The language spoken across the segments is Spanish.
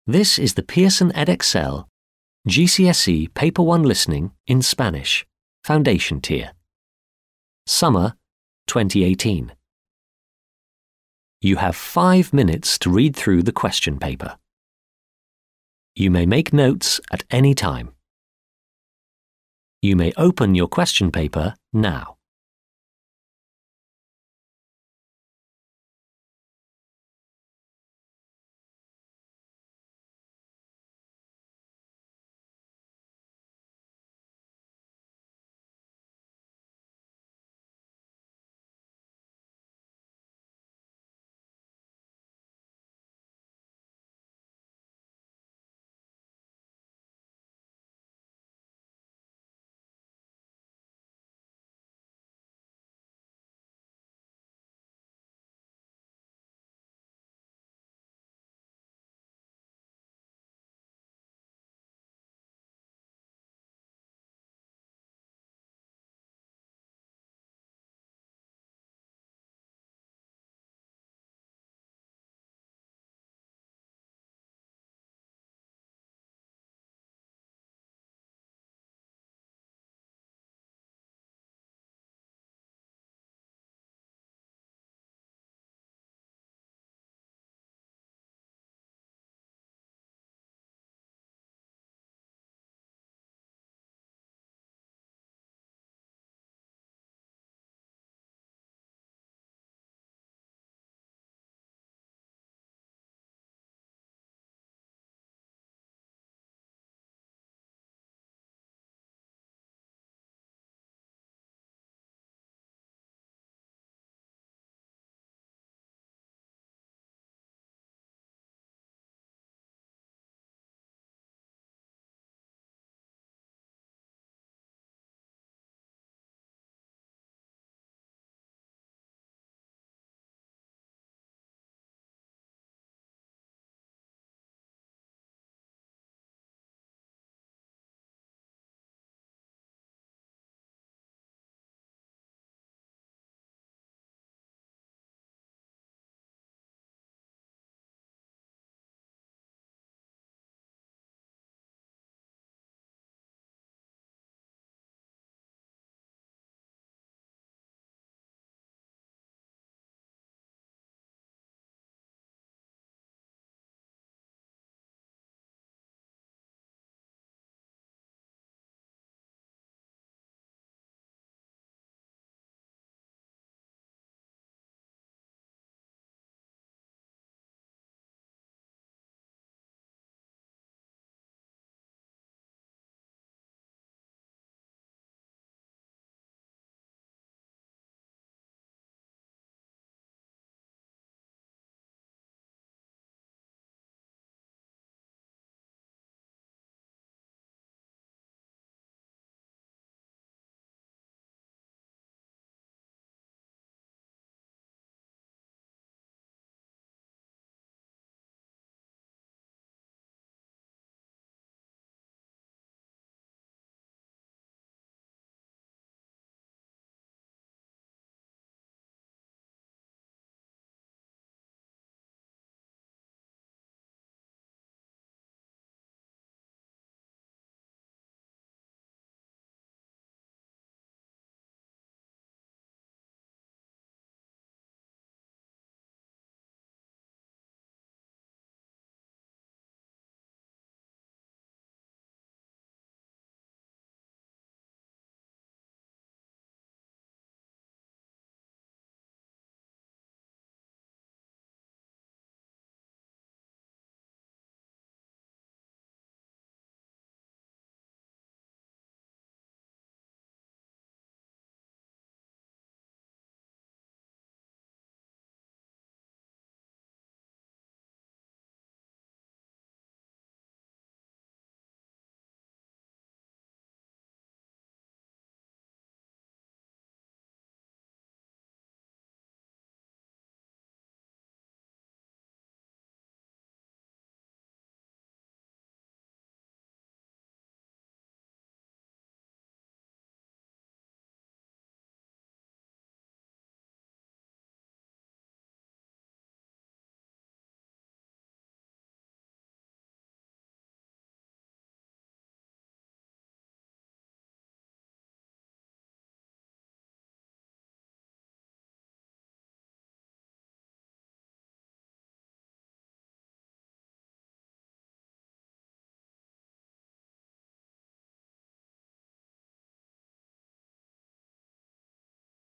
This is the Pearson Edexcel GCSE Paper 1 Listening in Spanish, Foundation Tier. Summer 2018. You have 5 minutes to read through the question paper. You may make notes at any time. You may open your question paper now.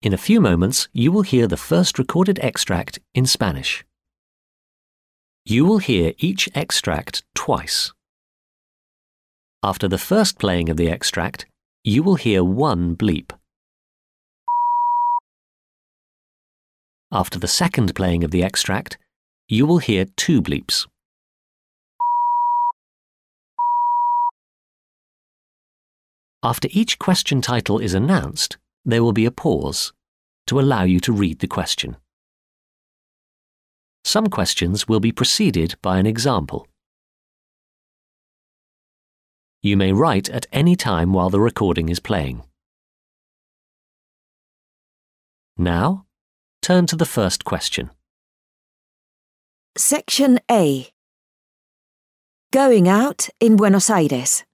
In a few moments, you will hear the first recorded extract in Spanish. You will hear each extract twice. After the first playing of the extract, you will hear one bleep. After the second playing of the extract, you will hear two bleeps. After each question title is announced, there will be a pause to allow you to read the question. Some questions will be preceded by an example. You may write at any time while the recording is playing. Now, turn to the first question. Section A. Going out in Buenos Aires.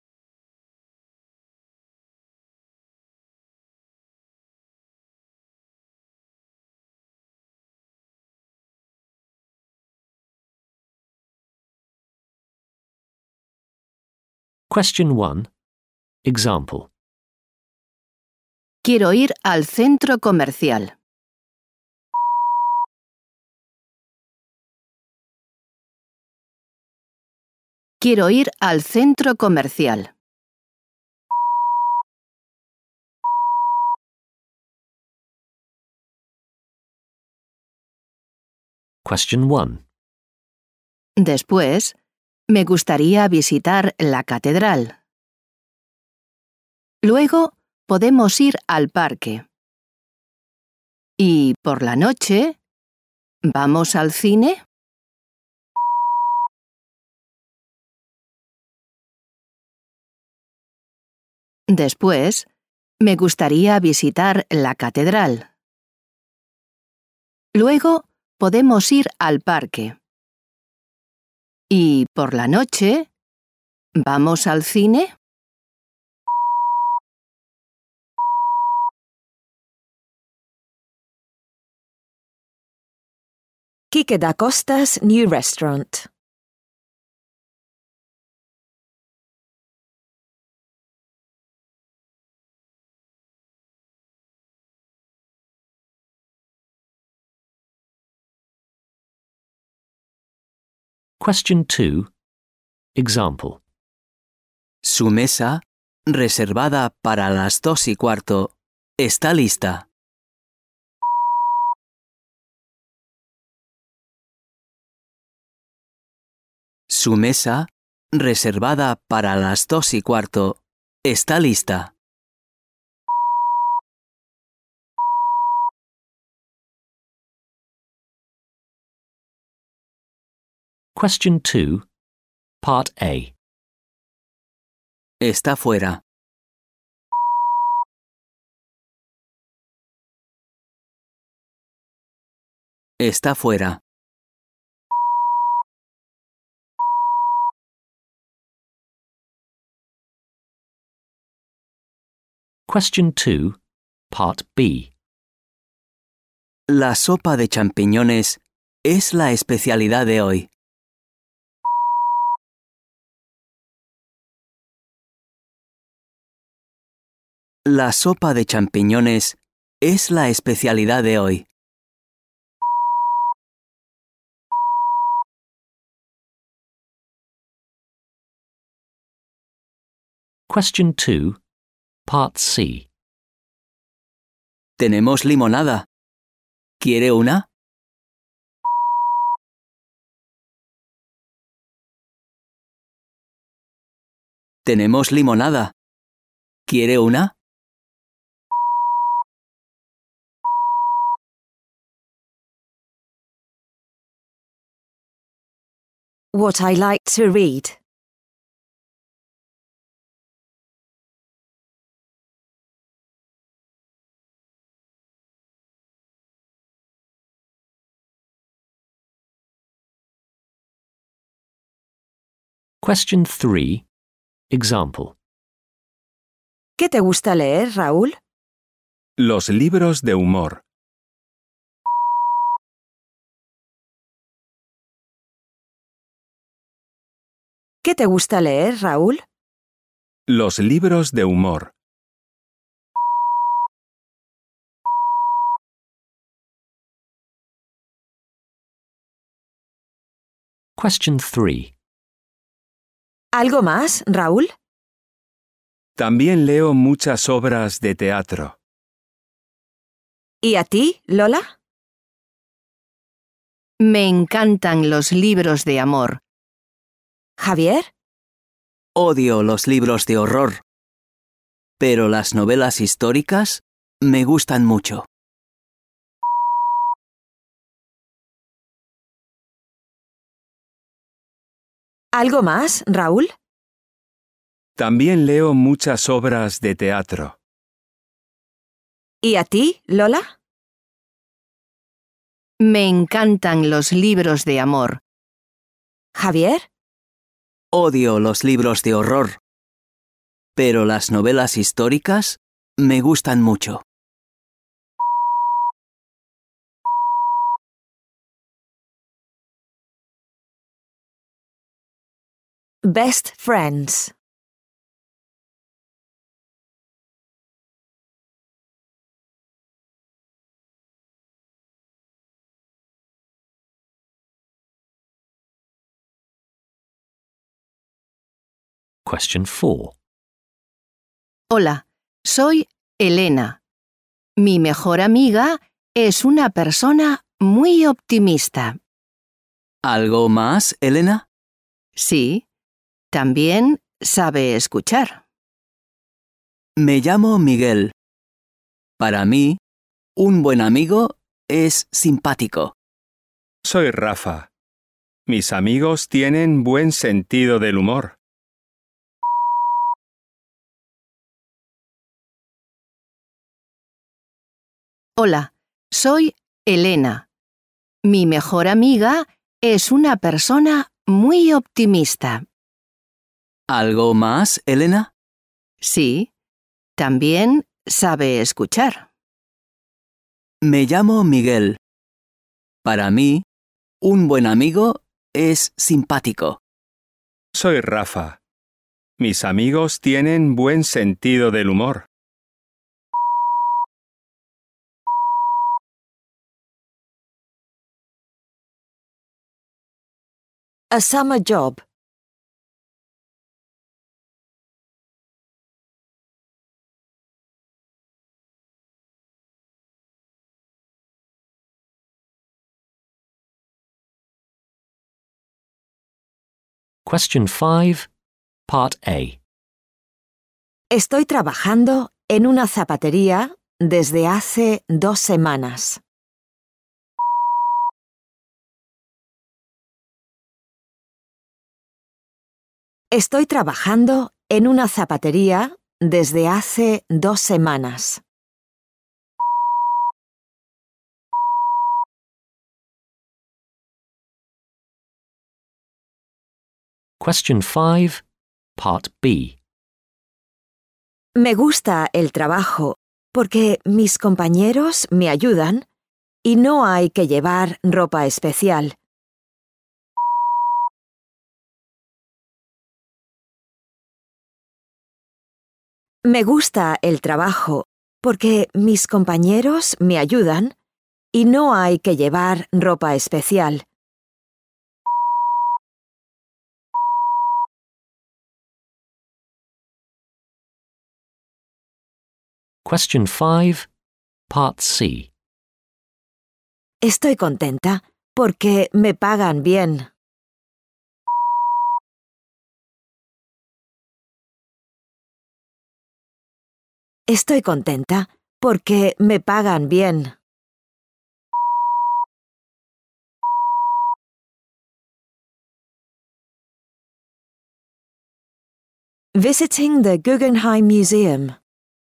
Question 1. Example. Quiero ir al centro comercial. Quiero ir al centro comercial. Question 1. Después, me gustaría visitar la catedral. Luego, podemos ir al parque. Y por la noche, ¿vamos al cine? Después, me gustaría visitar la catedral. Luego, podemos ir al parque. Y por la noche, ¿vamos al cine? Quique da Costa's new restaurant. Question 2. Example. Su mesa, reservada para las 2:15, está lista. Su mesa, reservada para las 2:15, está lista. Question 2. Part A. Está fuera. Está fuera. Question 2. Part B. La sopa de champiñones es la especialidad de hoy. La sopa de champiñones es la especialidad de hoy. Question 2. Part C. Tenemos limonada. ¿Quiere una? Tenemos limonada. ¿Quiere una? What I like to read. Question 3. Example. ¿Qué te gusta leer, Raúl? Los libros de humor. ¿Qué te gusta leer, Raúl? Los libros de humor. Question 3. ¿Algo más, Raúl? También leo muchas obras de teatro. ¿Y a ti, Lola? Me encantan los libros de amor. ¿Javier? Odio los libros de horror. Pero las novelas históricas me gustan mucho. ¿Algo más, Raúl? También leo muchas obras de teatro. ¿Y a ti, Lola? Me encantan los libros de amor. ¿Javier? Odio los libros de horror. Pero las novelas históricas me gustan mucho. Best friends. Question 4. Hola, soy Elena. Mi mejor amiga es una persona muy optimista. ¿Algo más, Elena? Sí, también sabe escuchar. Me llamo Miguel. Para mí, un buen amigo es simpático. Soy Rafa. Mis amigos tienen buen sentido del humor. Hola, soy Elena. Mi mejor amiga es una persona muy optimista. ¿Algo más, Elena? Sí, también sabe escuchar. Me llamo Miguel. Para mí, un buen amigo es simpático. Soy Rafa. Mis amigos tienen buen sentido del humor. A summer job. Question 5, Part A. Estoy trabajando en una zapatería desde hace 2 semanas. Estoy trabajando en una zapatería desde hace 2 semanas. Question 5, Part B. Me gusta el trabajo porque mis compañeros me ayudan y no hay que llevar ropa especial. Me gusta el trabajo porque mis compañeros me ayudan y no hay que llevar ropa especial. Question 5, Part C. Estoy contenta porque me pagan bien. Estoy contenta porque me pagan bien. Visiting the Guggenheim Museum.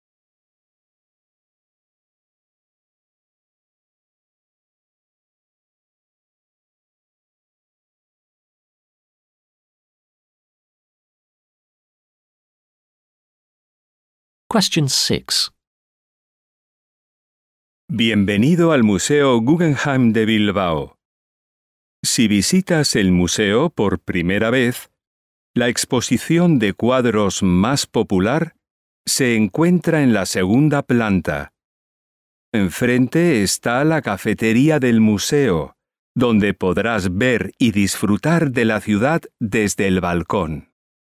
Question 6. Bienvenido al Museo Guggenheim de Bilbao. Si visitas el museo por primera vez, la exposición de cuadros más popular se encuentra en la segunda planta. Enfrente está la cafetería del museo, donde podrás ver y disfrutar de la ciudad desde el balcón.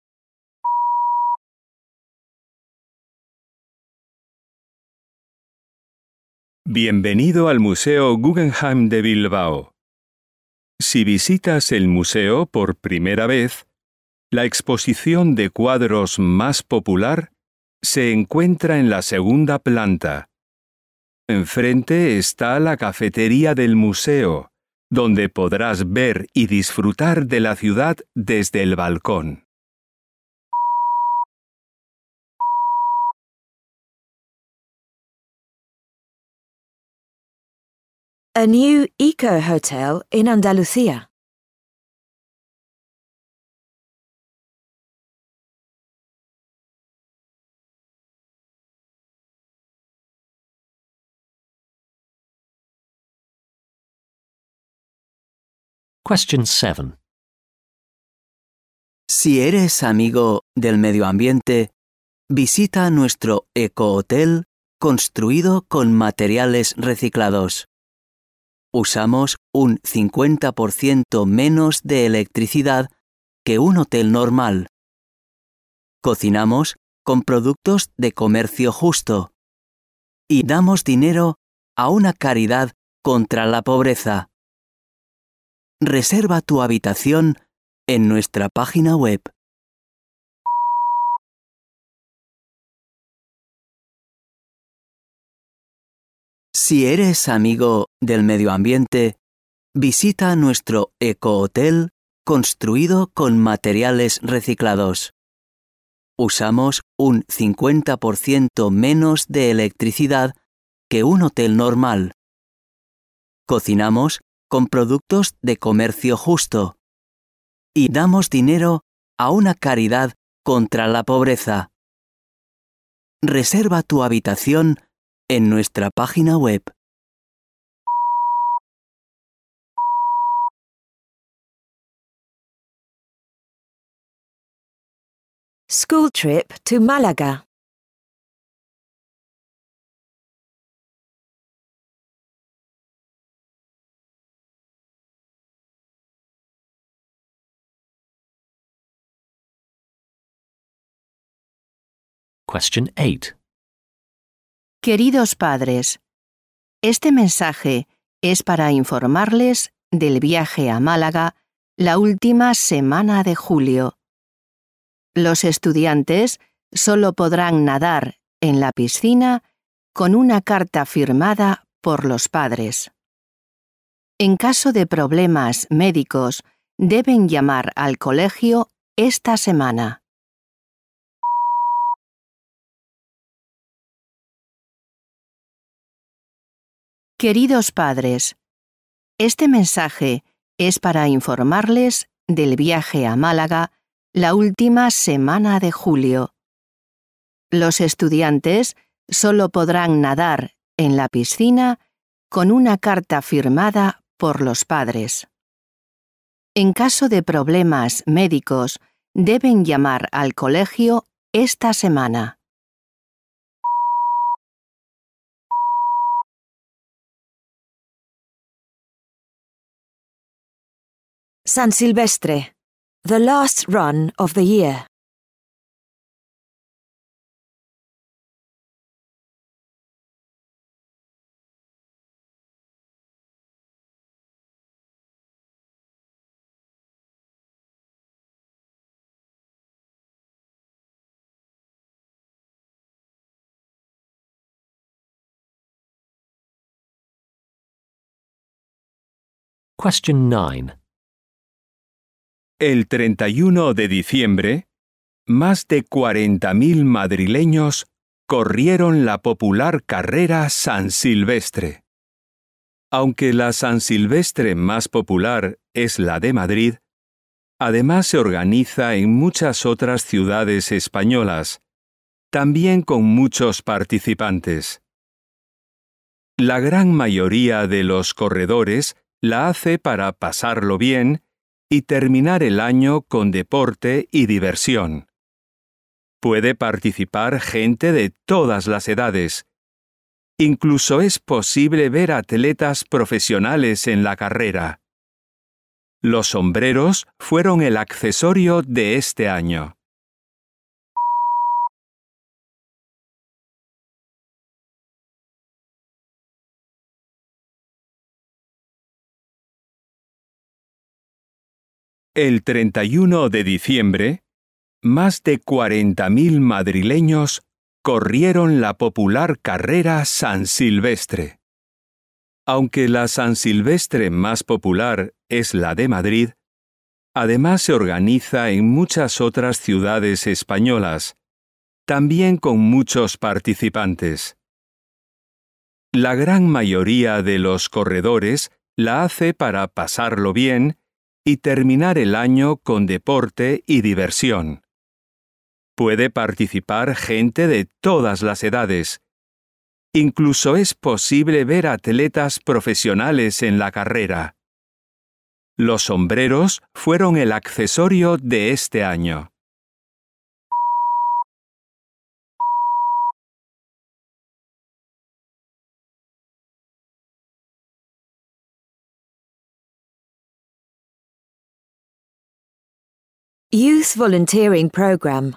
Bienvenido al Museo Guggenheim de Bilbao. Si visitas el museo por primera vez, la exposición de cuadros más popular se encuentra en la segunda planta. Enfrente está la cafetería del museo, donde podrás ver y disfrutar de la ciudad desde el balcón. A new eco-hotel in Andalucía. Question 7. Si eres amigo del medio ambiente, visita nuestro eco-hotel construido con materiales reciclados. Usamos un 50% menos de electricidad que un hotel normal. Cocinamos con productos de comercio justo. Y damos dinero a una caridad contra la pobreza. Reserva tu habitación en nuestra página web. Si eres amigo del medio ambiente, visita nuestro eco-hotel construido con materiales reciclados. Usamos un 50% menos de electricidad que un hotel normal. Cocinamos con productos de comercio justo. Y damos dinero a una caridad contra la pobreza. Reserva tu habitación en nuestra página web. School trip to Málaga. Question 8. Queridos padres, este mensaje es para informarles del viaje a Málaga la última semana de julio. Los estudiantes solo podrán nadar en la piscina con una carta firmada por los padres. En caso de problemas médicos, deben llamar al colegio esta semana. Queridos padres, este mensaje es para informarles del viaje a Málaga la última semana de julio. Los estudiantes solo podrán nadar en la piscina con una carta firmada por los padres. En caso de problemas médicos, deben llamar al colegio esta semana. San Silvestre, the last run of the year. Question 9. El 31 de diciembre, más de 40.000 madrileños corrieron la popular carrera San Silvestre. Aunque la San Silvestre más popular es la de Madrid, además se organiza en muchas otras ciudades españolas, también con muchos participantes. La gran mayoría de los corredores la hace para pasarlo bien y terminar el año con deporte y diversión. Puede participar gente de todas las edades. Incluso es posible ver atletas profesionales en la carrera. Los sombreros fueron el accesorio de este año. El 31 de diciembre, más de 40.000 madrileños corrieron la popular carrera San Silvestre. Aunque la San Silvestre más popular es la de Madrid, además se organiza en muchas otras ciudades españolas, también con muchos participantes. La gran mayoría de los corredores la hace para pasarlo bien y terminar el año con deporte y diversión. Puede participar gente de todas las edades. Incluso es posible ver atletas profesionales en la carrera. Los sombreros fueron el accesorio de este año. Youth Volunteering Program.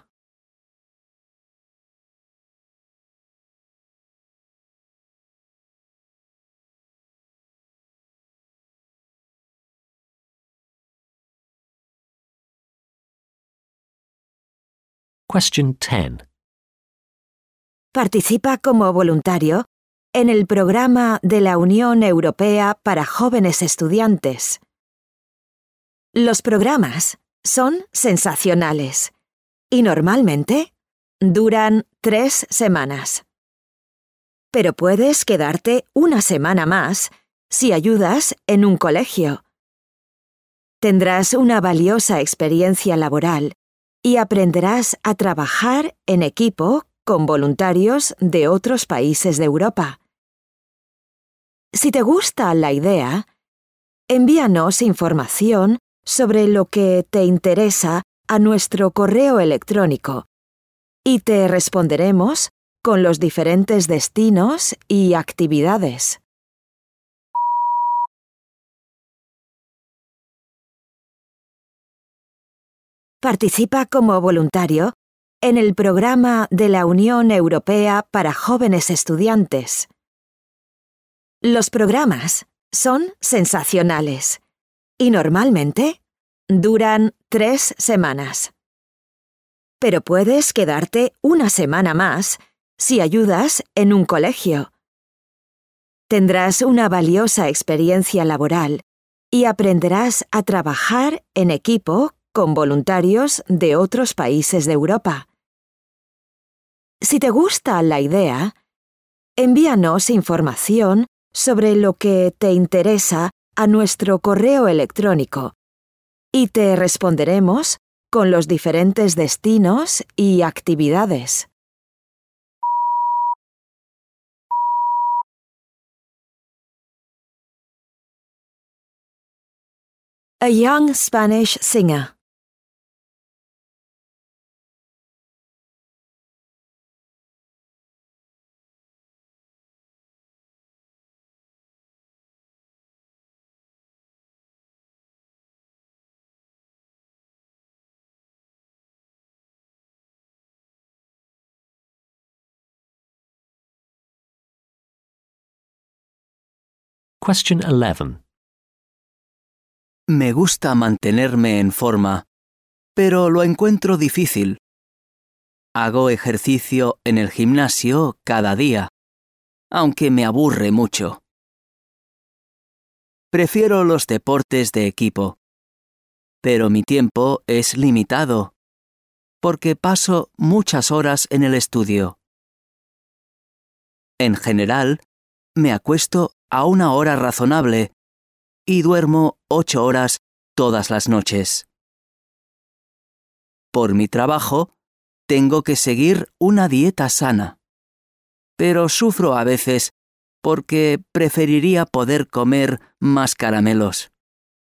Question 10. Participa como voluntario en el programa de la Unión Europea para Jóvenes Estudiantes. Los programas son sensacionales y normalmente duran 3 semanas. Pero puedes quedarte una semana más si ayudas en un colegio. Tendrás una valiosa experiencia laboral y aprenderás a trabajar en equipo con voluntarios de otros países de Europa. Si te gusta la idea, envíanos información sobre lo que te interesa a nuestro correo electrónico y te responderemos con los diferentes destinos y actividades. Participa como voluntario en el programa de la Unión Europea para Jóvenes Estudiantes. Los programas son sensacionales y normalmente duran 3 semanas. Pero puedes quedarte una semana más si ayudas en un colegio. Tendrás una valiosa experiencia laboral y aprenderás a trabajar en equipo con voluntarios de otros países de Europa. Si te gusta la idea, envíanos información sobre lo que te interesa a nuestro correo electrónico y te responderemos con los diferentes destinos y actividades. A young Spanish singer. Question 11. Me gusta mantenerme en forma, pero lo encuentro difícil. Hago ejercicio en el gimnasio cada día, aunque me aburre mucho. Prefiero los deportes de equipo, pero mi tiempo es limitado, porque paso muchas horas en el estudio. En general, me acuesto a una hora razonable y duermo 8 horas todas las noches. Por mi trabajo, tengo que seguir una dieta sana, pero sufro a veces porque preferiría poder comer más caramelos.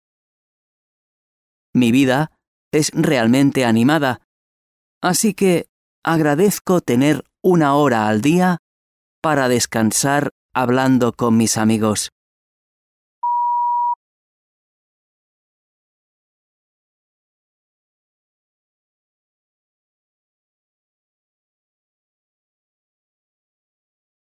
Mi vida es realmente animada, así que agradezco tener 1 hora al día para descansar hablando con mis amigos.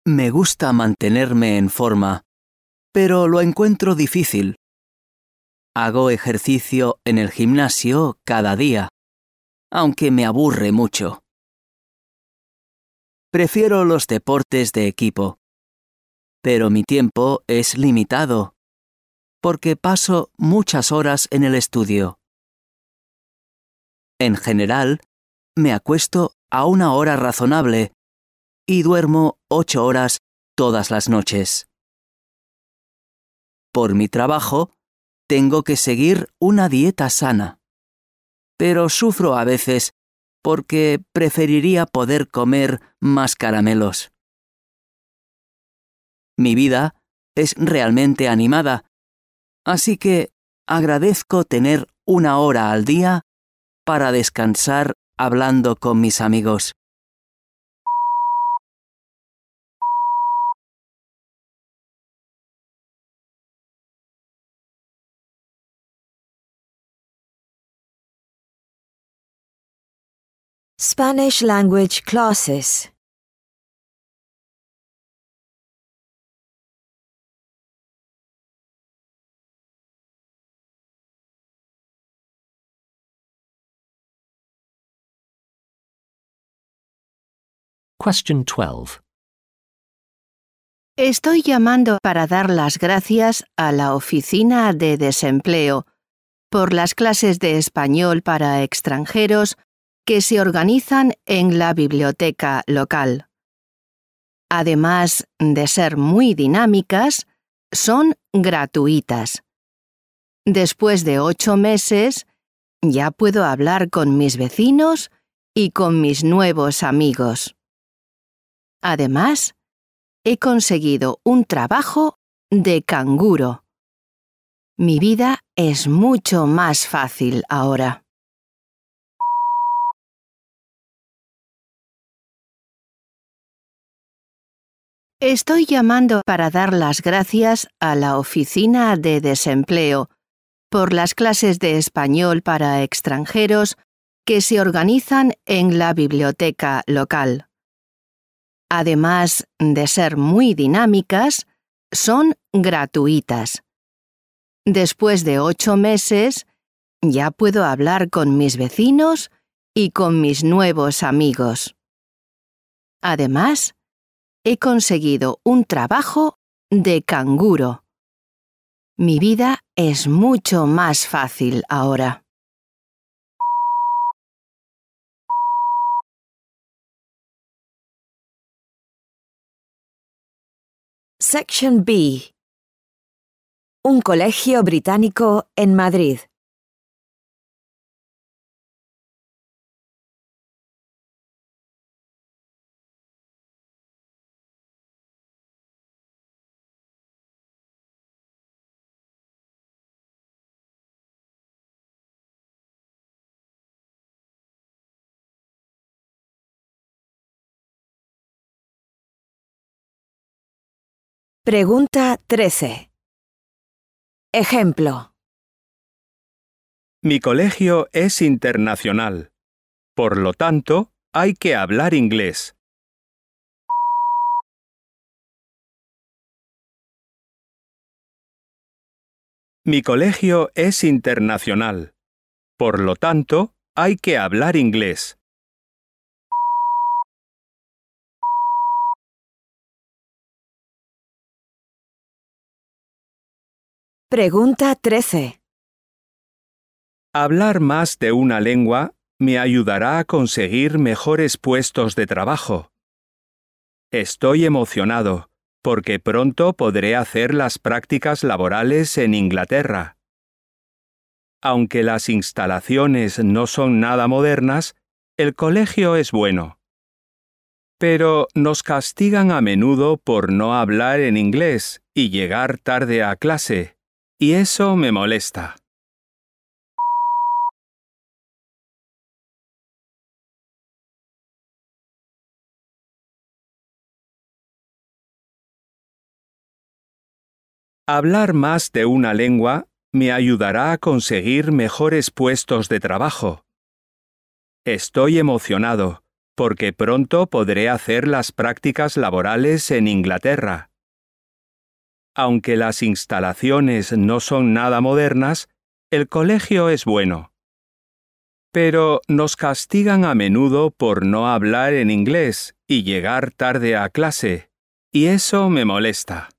Me gusta mantenerme en forma, pero lo encuentro difícil. Hago ejercicio en el gimnasio cada día, aunque me aburre mucho. Prefiero los deportes de equipo, pero mi tiempo es limitado, porque paso muchas horas en el estudio. En general, me acuesto a una hora razonable y duermo 8 horas todas las noches. Por mi trabajo, tengo que seguir una dieta sana, pero sufro a veces porque preferiría poder comer más caramelos. Mi vida es realmente animada, así que agradezco tener 1 hora al día para descansar hablando con mis amigos. Spanish language classes. Question 12. Estoy llamando para dar las gracias a la oficina de desempleo por las clases de español para extranjeros que se organizan en la biblioteca local. Además de ser muy dinámicas, son gratuitas. Después de 8 meses, ya puedo hablar con mis vecinos y con mis nuevos amigos. Además, he conseguido un trabajo de canguro. Mi vida es mucho más fácil ahora. Estoy llamando para dar las gracias a la oficina de desempleo por las clases de español para extranjeros que se organizan en la biblioteca local. Además de ser muy dinámicas, son gratuitas. Después de 8 meses, ya puedo hablar con mis vecinos y con mis nuevos amigos. Además, he conseguido un trabajo de canguro. Mi vida es mucho más fácil ahora. Section B. Un colegio británico en Madrid. Pregunta 13. Ejemplo. Mi colegio es internacional. Por lo tanto, hay que hablar inglés. Mi colegio es internacional. Por lo tanto, hay que hablar inglés. Pregunta 13. Hablar más de una lengua me ayudará a conseguir mejores puestos de trabajo. Estoy emocionado porque pronto podré hacer las prácticas laborales en Inglaterra. Aunque las instalaciones no son nada modernas, el colegio es bueno. Pero nos castigan a menudo por no hablar en inglés y llegar tarde a clase, y eso me molesta. Hablar más de una lengua me ayudará a conseguir mejores puestos de trabajo. Estoy emocionado porque pronto podré hacer las prácticas laborales en Inglaterra. Aunque las instalaciones no son nada modernas, el colegio es bueno. Pero nos castigan a menudo por no hablar en inglés y llegar tarde a clase, y eso me molesta.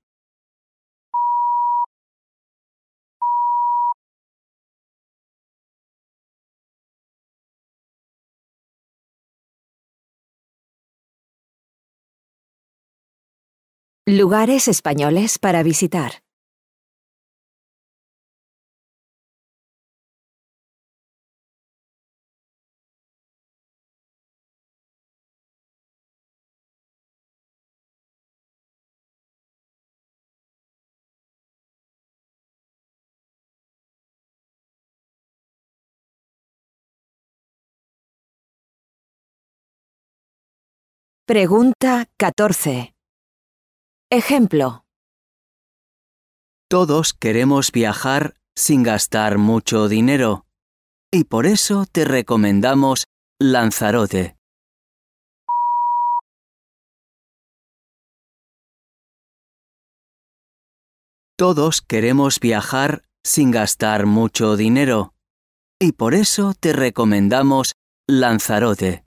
Lugares españoles para visitar. Pregunta 14. Ejemplo. Todos queremos viajar sin gastar mucho dinero, y por eso te recomendamos Lanzarote. Todos queremos viajar sin gastar mucho dinero, y por eso te recomendamos Lanzarote.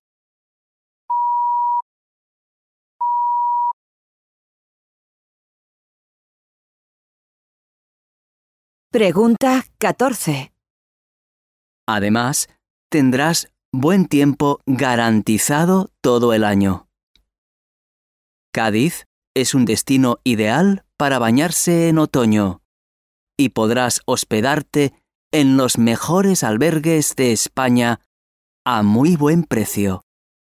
Pregunta 14. Además, tendrás buen tiempo garantizado todo el año. Cádiz es un destino ideal para bañarse en otoño y podrás hospedarte en los mejores albergues de España a muy buen precio.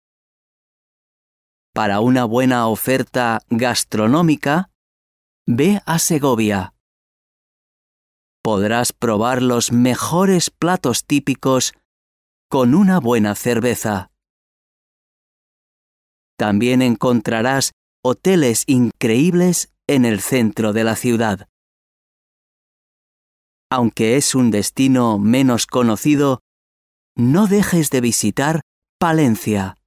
Para una buena oferta gastronómica, ve a Segovia. Podrás probar los mejores platos típicos con una buena cerveza. También encontrarás hoteles increíbles en el centro de la ciudad. Aunque es un destino menos conocido, no dejes de visitar Palencia.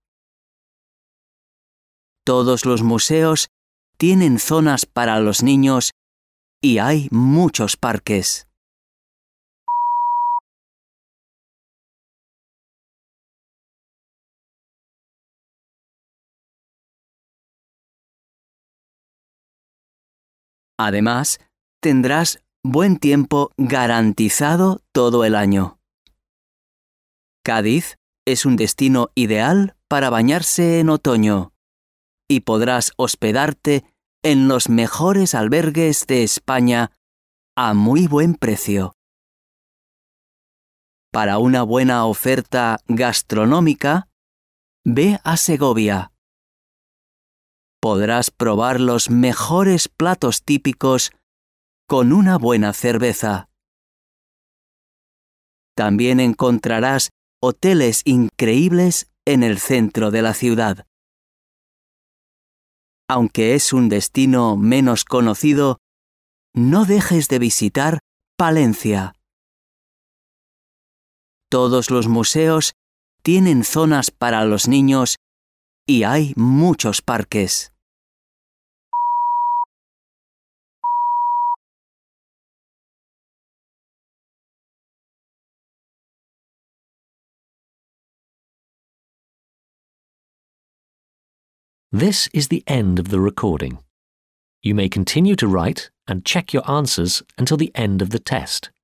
Todos los museos tienen zonas para los niños y hay muchos parques. Además, tendrás buen tiempo garantizado todo el año. Cádiz es un destino ideal para bañarse en otoño y podrás hospedarte en los mejores albergues de España a muy buen precio. Para una buena oferta gastronómica, ve a Segovia. Podrás probar los mejores platos típicos con una buena cerveza. También encontrarás hoteles increíbles en el centro de la ciudad. Aunque es un destino menos conocido, no dejes de visitar Palencia. Todos los museos tienen zonas para los niños y hay muchos parques. This is the end of the recording. You may continue to write and check your answers until the end of the test.